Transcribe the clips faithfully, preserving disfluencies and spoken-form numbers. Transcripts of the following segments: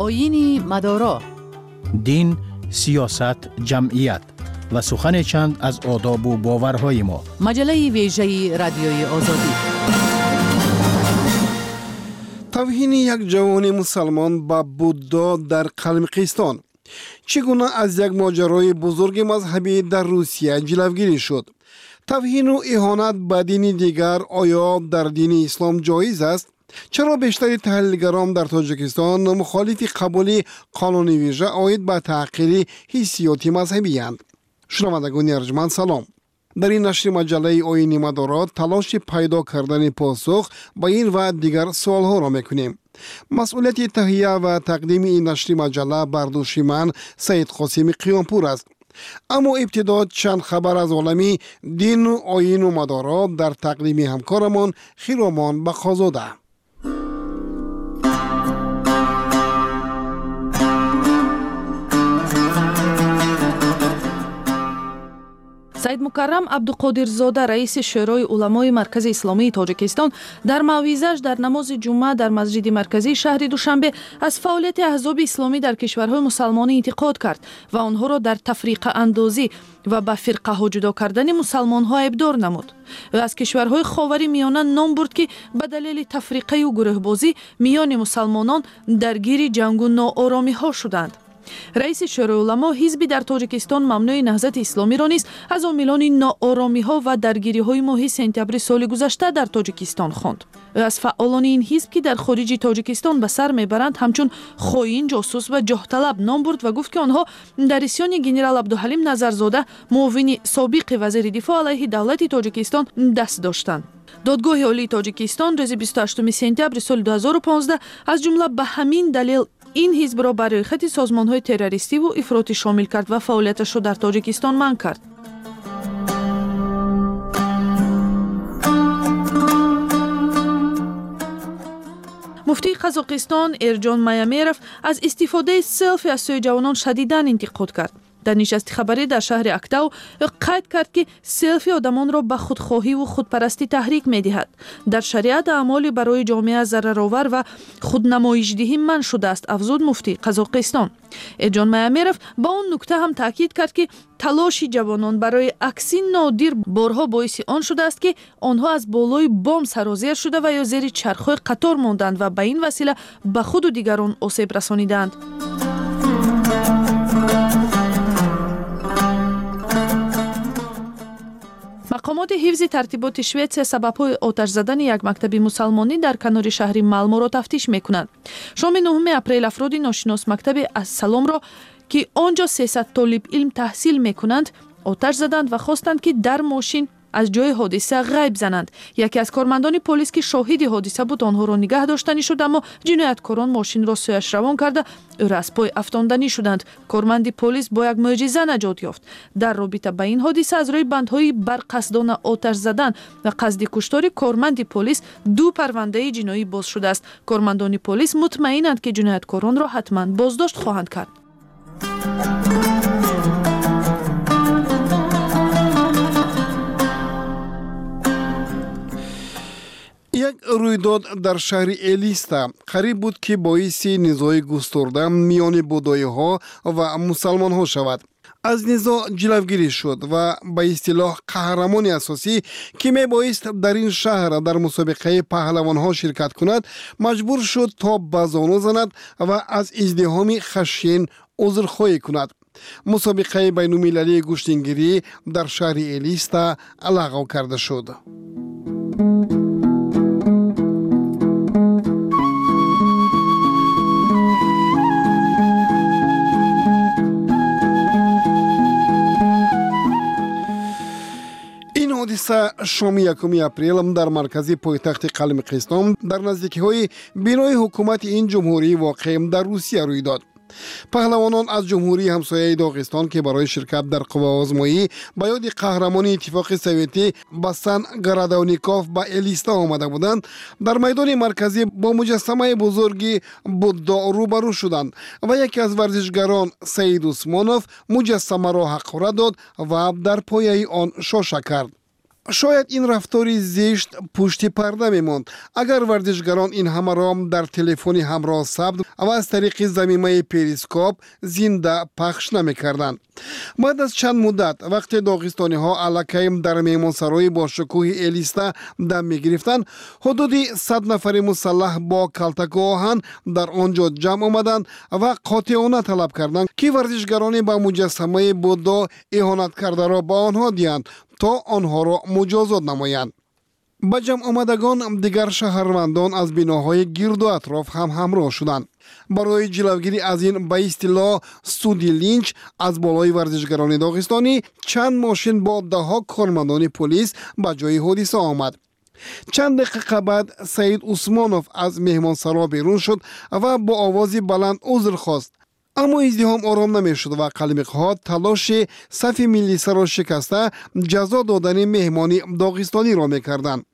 آیین مدارا، دین، سیاست، جمعیت و سخن چند از آداب و باورهای ما. مجله ویژه رادیوی آزادی. توهین یک جوان مسلمان به بودا در قلمقیستان. چگونه از یک ماجرای بزرگ مذهبی در روسیه جلوگیری شد؟ توهین و اهانت به دین دیگر آیا در دین اسلام جایز است؟ چرا بیشتر تحلیلگران در تاجیکستان مخالف قبول قانون ویژه عاید به تحقیر حیثیات مذهبی اند؟ شنوندگان ارجمند سلام. در این نشر مجله آیین مدارا تلاش پیدا کردن پاسخ به این و دیگر سوالها را میکنیم. مسئولیت تهیه و تقدیم این نشر مجله بر دوش من سید قاسم قیامپور است. اما ابتدا چند خبر از عالمی دین و آیین و مدارا در تقدیم همکارمان خیرامان بخازاده. سید مکرم عبدالقادرزاده رئیس شورای علمای مرکز اسلامی تاجیکستان در موعظه‌اش در نماز جمعه در مسجد مرکزی شهر دوشنبه از فعالیت احزاب اسلامی در کشورهای مسلمانی انتقاد کرد و آنها را در تفریقه اندازی و به فرقه ها جدا کردن مسلمان ها ابدار نمود. و از کشورهای خاوری میانه نام برد که به دلیل تفریقه و گروه بازی میان مسلمانان درگیر جنگ و ناآرامی ها شدند. رئیس شورای علما حزبی در تاجیکستان ممنوع نهضت اسلامی را نیز از عاملان ناآرامی ها و درگیری های ماه سپتامبر سال گذشته در تاجیکستان خواند. و از فعالان این حزب که در خارج تاجیکستان به سر میبرند همچون خائن، جاسوس و جاه طلب نام برد و گفت که آنها در اسیان گنرال عبدالحلیم نظرزاده معاون سابق وزیر دفاع علیه دولت تاجیکستان دست داشتند. دادگاه عالی تاجیکستان روز بیست و هشتم سپتامبر سال دو هزار و پانزده از جمله به همین دلیل این حزب را برای خط سازمان‌های تروریستی و افراطی شامل کرد و فعالیتش را در تاجیکستان منع کرد. مفتی قزاقستان ارجان میامیرف از استفاده سلفی از سوی جوانان شدیداً انتقاد کرد. در نشست خبری در شهر اکتاو قید کرد که سلفی آدمان را به خودخواهی و خودپرستی تحریک می دهد. در شریعت اعمال برای جامعه ضررآور و خودنمایش‌دهی منع شده است، افزود مفتی قزاقستان. ارجان میامیرف با اون نکته هم تاکید کرد که تلاش جوانان برای عکسی نادر بارها باعث آن شده است که آنها از بالای بام سرازیر شده و یا زیر چرخهای قطار ماندند و به این وسیله به خود و دیگران آسیب رسانیدند. مقامات حفظ ترتیبات شوئدیا سبب‌های آتش زدن یک مکتب مسلمانی در کنار شهر مالمو را تفتیش می‌کنند. شام نهم اپریل افراد ناشناس مکتب از سلام را که آنجا سیصد طالب علم تحصیل می‌کنند آتش زدند و خواستند که در ماشین از جای حادثه غیب زنند. یکی از کارمندان پلیس که شاهد حادثه بود آنها را نگه داشتنی شد، اما جنایتکاران ماشین را سویش روان کرده او را از پای افشاندنی شدند. کارمند پلیس با یک معجزه نجات یافت. در رابطه با این حادثه از روی بندهای برقصدانه آتش زدن و قصد کشتار کارمند پلیس دو پرونده جنایی باز شده است. کارمندان پلیس مطمئنند که جنایتکاران را حتما بازداشت خواهند کرد. یک رویداد در شهر الیستا قریب بود که باعث نزاع گسترده میان بودایی ها و مسلمان ها شود. از نزاع جلوگیری شد و به اصطلاح قهرمان اساسی که می بایست در این شهر در مسابقه پهلوان ها شرکت کند مجبور شد تا به زانو زند و از ازدحام خشن عذرخواهی کند. مسابقه بین المللی گشتنگیری در شهر الیستا لغو کرده شد. حادثه شام یکم اپریل در مرکزی پایتخت قلمقیستان در نزدیکی‌های بنای حکومت این جمهوری واقع در روسیه روی داد. پهلوانان از جمهوری همسایه داغستان که برای شرکت در قوه آزمایی به یاد قهرمان اتفاق سوویتی باسان گرادونیکوف به الیستا آمده بودند در میدان مرکزی با مجسمه بزرگی بودا روبرو شدند و یکی از ورزشگران سید عثمانوف مجسمه را حقاره داد و در پایه آن شاشه کرد. شاید این رفتاری زشت پشت پرده میموند اگر ورزشگران این همه را در تلفنی همراه ثبت و از طریق ضمیمه پریسکوپ زنده پخش نمیکردند. بعد از چند مدت وقتی داغستانی ها علاکه در مهمانسرای با شکوه الیستا دم میگرفتند، حدود صد نفر مسلح با کلتک و آهن در آنجا جمع آمدند و قاطعانه طلب کردند که ورزشگران با مجسمه بودا اهانت کرده را با آنها دهند تا آنها را مجازات نمایند. با جمع آمدگان دیگر شهروندان از بناهای گرد و اطراف هم همراه شدند. برای جلوگیری از این به اصطلاح سودی لینچ از بالای ورزشگران داغستانی چند ماشین با ده ها کارمندان پلیس به جای حادثه آمد. چند دقیقه بعد سعید عثمانوف از مهمانسرا بیرون شد و با آوازی بلند عذر خواست. اما ازدحام آرام نمیشد و قلمق‌ها تلاش صف ملیسا را شکسته جزا دادن مهمانی داغستانی را میکردند.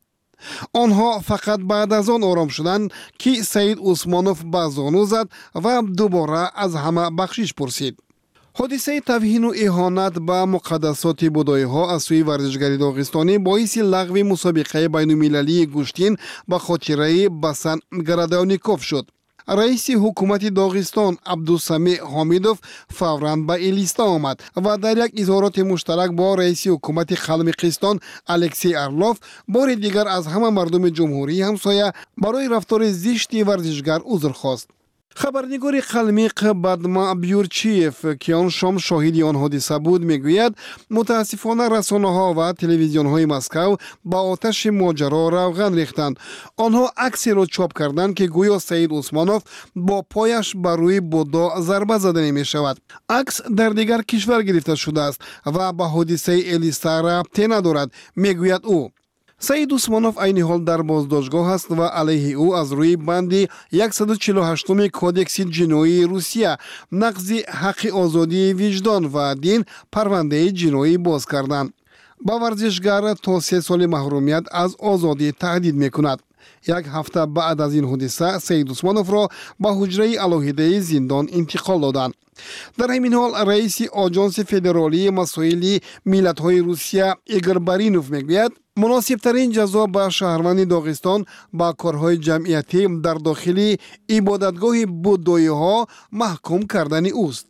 آنها فقط بعد از آن آرام شدند که سعید عثمانوف به زانو زد و دوباره از همه بخشش پرسید. حادثه توهین و اهانت به مقدسات بودایی ها از سوی ورزشگری داغستانی باعث لغو مسابقه بین المللی گشتین به خاطره بسن گرادونیکوف شد. رئیس حکومت داغستان عبدالسمیع حمیدوف فوراً به الیستا آمد و در یک اظهارات مشترک با رئیس حکومت قلمقستان الکسی ارلوف بار دیگر از همه مردم جمهوری همسایه برای رفتار زشت ورزشگر عذر خواست. خبرنگار قلمق بدما بیورچیف که آن شام شاهد آن حادثه بود میگوید متاسفانه رسانه ها و تلویزیون های مسکو با آتش ماجرا روغن ریختند. آنها عکسی را چاپ کردند که گویا سعید عثمانوف با پایش بر روی بودا ضربه زده می شود. عکس در دیگر کشور گرفته شده است و به حادثه الیسا ربطی ندارد، میگوید او. سعید عثمانوف عین حال در بازداشتگاه است و علیه او از روی بند صد و چهل و هشت کودکس جنایی روسیه نقض حق آزادی وجدان و دین پرونده جنایی باز کردند. با ورزشگر تا سه سال محرومیت از آزادی تهدید میکند. یک هفته بعد از این حادثه سعید عثمانوف را به حجره علاهیده زندان انتقال دادند. در همین حال رئیس آژانس فدرالی مسائل ملت‌های روسیه ایگور برینوف میگوید مناسب ترین جزا به شهروند داغستان با کارهای جمعیتی در داخل عبادتگاه بودایی ها محکوم کردن اوست.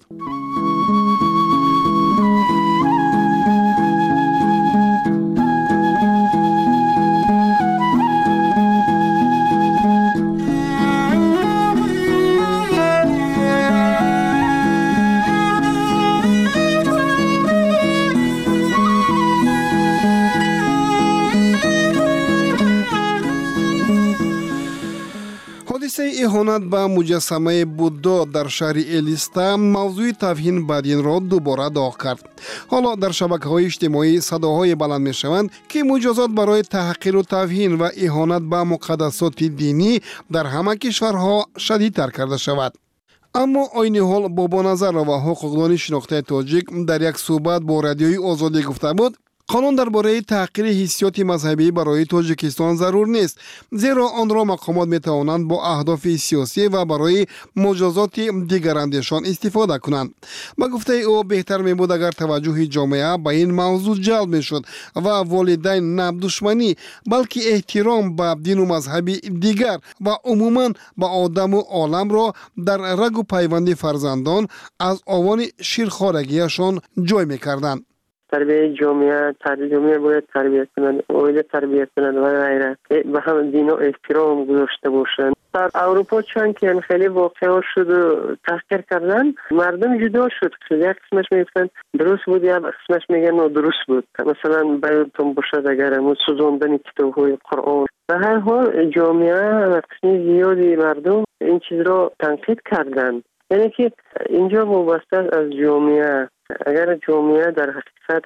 حادثه اهانت به مجسمه بودا در شهر الیستا موضوع توهین به دین را دوباره داغ کرد. حالا در شبکه‌های اجتماعی صداهای بلند می‌شوند که مجازات برای تحقیر و توهین و اهانت به مقدسات دینی در همه کشورها شدیدتر کرده شود. اما عین حال بابا نظر و حقوقدان شناخته تاجیک در یک صحبت با رادیوی آزادی گفته بود قانون درباره تحقیر حیثیت مذهبی برای تاجیکستان ضرور نیست، زیرا آن را مقامات میتوانند با اهداف سیاسی و برای مجازات دیگر اندیشان استفاده کنند. با گفته او بهتر می بود اگر توجه جامعه به این موضوع جلب میشد و والدین نه دشمنی بلکه احترام به دین و مذهب دیگر و عموما به آدم و عالم را در رگ و پیوند فرزندان از آوان شیرخوارگیشان جای میکردند. تربیت جامعه تربیت جامعه باید تربیت کنند، اوایل تربیت کنند و غیره به هم دین و احترام گذاشته باشند. در اروپا چون که خیلی واقعا شد و تحقیر کردن مردم جدا شد. یک قسمش میگفتن درست بود، یک قسمش میگن نادرست بود. مثلا بیانتون باشد اگر ما سوزاندن کتاب‌های قرآن. به هر حال جامعه و قسم زیادی مردم این چیز را تنقید کردند. یعنی که اینجا وابسته از جامعه. اگر جامعه در حقیقت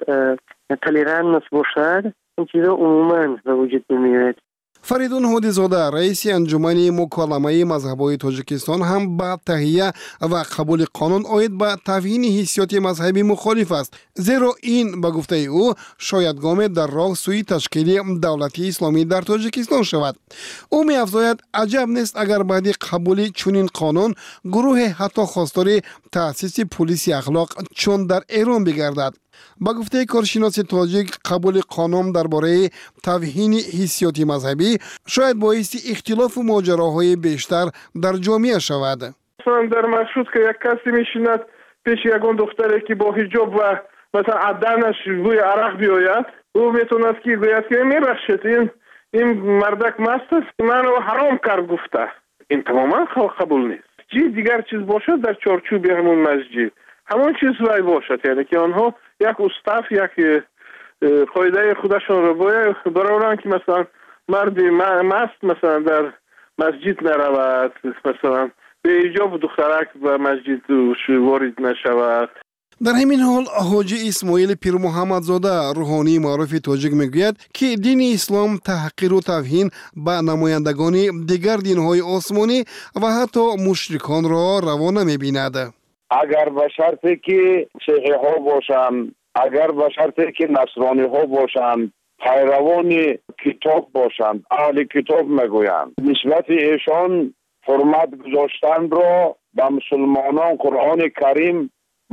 تلیران باشد این چیزا عموما به وجود نمیاد. فریدون هودی زاده رئیس انجمن مکالمه مذهبی تاجیکستان هم با تهیه و قبول قانون عاید به توهین حیثیت مذهبی مخالف است، زیرا این به گفته او شاید گام در راه سوی تشکیل دولت اسلامی در تاجیکستان شود. او می افزاید عجب نیست اگر بعد قبول چنین قانون گروه حتی خواستار تأسیس پلیس اخلاق چون در ایران بگردد. با گفته کارشناس تاجیک، قبول قانون درباره توهین حسیات مذهبی شاید باعث اختلاف و ماجراهای بیشتر در جامعه شود. مثلا در مشهود که یک کسی میشیند پیش یگان دختری که با حجاب و مثلا عدنش روی عرق بیاید، او میتوند که گوید که میبخشید این این مردک مست است، من رو حرام کرد گفته. این تماما قبول نیست. چیز دیگر چیز باشد در چارچوب همون مسجد همون چیز وای باشد، یعنی که آنها یک استاف یک قاعده خودشون رو باید برای که مثلا مردی مست مثلا در مسجد نرود، مثلا به حجاب دخترک و مسجد وارد نشود. در همین حال حاجی اسماعیل پیر محمد زاده روحانی معروف تاجیک میگوید که دین اسلام تحقیر و توهین به نمایندگان دیگر دینهای آسمانی و حتی مشرکان را روا نمیبیند. اگر به شرطی که شیعی ها باشند، اگر به شرطی که نصرانی ها باشند، پیروان کتاب باشند، اهل کتاب میگویند نسبت ایشان حرمت گذاشتن را به مسلمانان قرآن کریم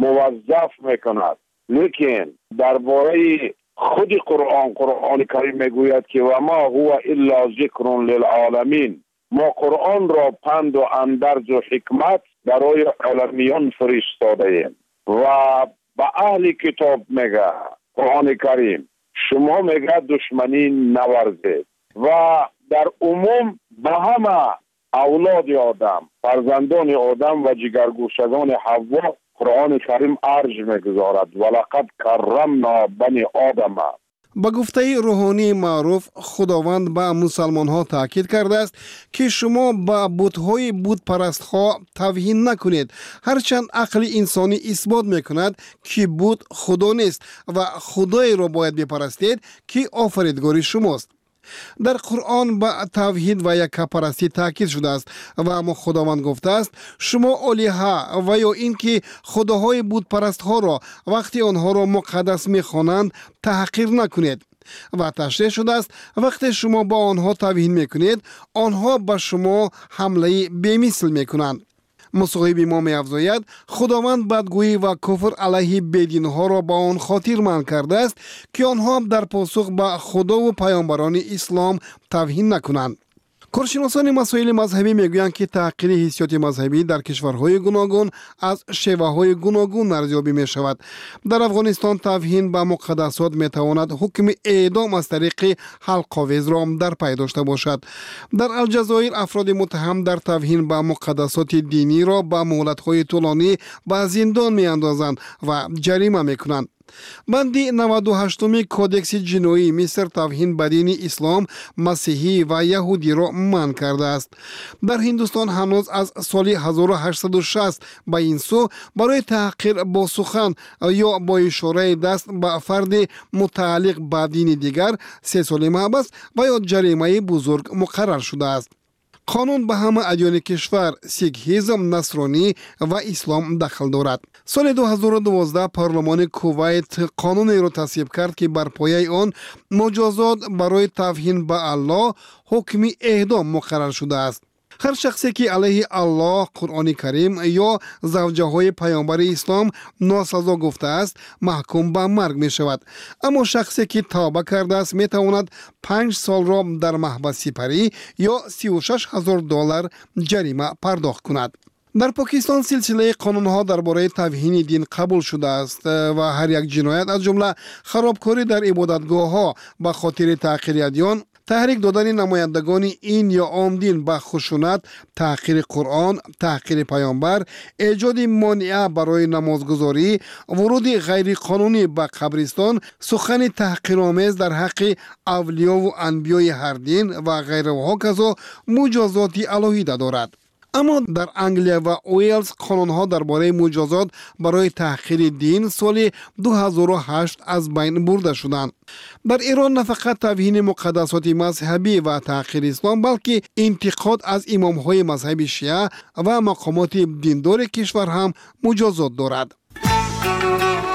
موظف میکند، لیکن درباره خود قرآن قرآن کریم میگوید که و ما هو الا ذکر للعالمین، ما قرآن را پند و اندرز و حکمت برای عالمیان فرستاده ایم. و به اهل کتاب میگه قرآن کریم شما میگه دشمنی نورزید و در عموم به همه اولاد آدم، فرزندان آدم و جگرگوشگان حوا قرآن کریم ارج میگذارد ولقد کرمنا بنی آدم. با گفته روحانی معروف خداوند به مسلمان ها تاکید کرده است که شما با بت‌های بت پرست ها توهین نکنید، هرچند عقل انسانی اثبات میکند که بت خدا نیست و خدای را باید بپرستید که آفریدگار شماست. در قرآن به توحید و یکپرستی تاکید شده است و اما خداوند گفته است شما الها و یا اینکه خداهای بت پرست ها را وقتی آنها را مقدس میخوانند تحقیر نکنید. و تشریح شده است وقتی شما با آنها توهین میکنید آنها به شما حمله بی‌مثل میکنند. مصاحب ما می افزاید خداوند بدگویی و کفر علیه بدین ها را با آن خاطر منع کرده است که آنها در پاسخ به خدا و پیامبران اسلام توهین نکنند. کارشناسان مسائل مذهبی میگویند که تحقیر حیثیت مذهبی در کشورهای گوناگون از شیوه‌های گوناگون ارزیابی می شود. در افغانستان توهین به مقدسات می تواند حکم اعدام از طریق حلق‌آویز را در پی داشته باشد. در الجزایر افراد متهم در توهین به مقدسات دینی را به مهلت‌های طولانی به زندان می اندازند و جریمه می کنند. بند نود و هشتم کودکس جنایی مصر توهین به دین اسلام، مسیحی و یهودی را منع کرده است. در هندوستان هنوز از سال هزار و هشتصد و شصت به این سو برای تحقیر با سخن یا با اشاره دست به فرد متعلق به دین دیگر سه سال محبس و یا جریمه بزرگ مقرر شده است. قانون به همه ادیان کشور، سیکهیزم، نصرانی و اسلام دخل دارد. سال دو هزار و دوازده پارلمان کویت قانونی را تصویب کرد که بر پایه آن مجازات برای توهین به الله حکم اعدام مقرر شده است. هر شخصی که علیه الله، قرآن کریم یا زوجه های پیامبر اسلام ناسزا گفته است محکوم به مرگ می شود. اما شخصی که توبه کرده است می تواند پنج سال را در محبس سپری یا سی و شش هزار دلار جریمه پرداخت کند. در پاکستان سلسله قانون‌ها درباره توهین دین قبول شده است و هر یک جنایت از جمله خرابکاری در عبادتگاه‌ها به خاطر تحقیر ادیان، تحریک دادن نمایندگان این یا آن دین به خشونت، تحقیر قرآن، تحقیر پیامبر، ایجاد مانع برای نمازگزاری، ورود غیر قانونی به قبرستان، سخن تحقیرآمیز در حق اولیا و انبیای هر دین و غیره و هکذا مجازات علیحده دارد. اما در انگلیا و ویلز قانون‌ها درباره مجازات برای تحقیر دین سال دو هزار و هشت از بین برده شدند. در ایران نه فقط توهین مقدسات مذهبی و تحقیر اسلام بلکه انتقاد از امام‌های مذهب شیعه و مقامات دیندار کشور هم مجازات دارد.